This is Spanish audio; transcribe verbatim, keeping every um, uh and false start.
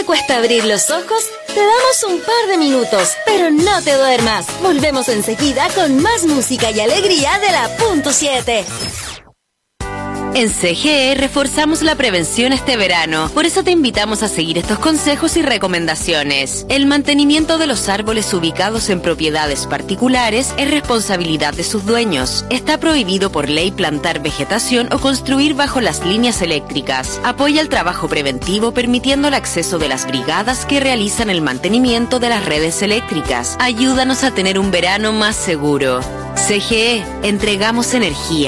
cuesta abrir los ojos? Te damos un par de minutos, pero no te duermas. Volvemos enseguida con más música y alegría de la punto siete. En C G E reforzamos la prevención este verano, por eso te invitamos a seguir estos consejos y recomendaciones. El mantenimiento de los árboles ubicados en propiedades particulares es responsabilidad de sus dueños. Está prohibido por ley plantar vegetación o construir bajo las líneas eléctricas. Apoya el trabajo preventivo permitiendo el acceso de las brigadas que realizan el mantenimiento de las redes eléctricas. Ayúdanos a tener un verano más seguro. C G E, entregamos energía.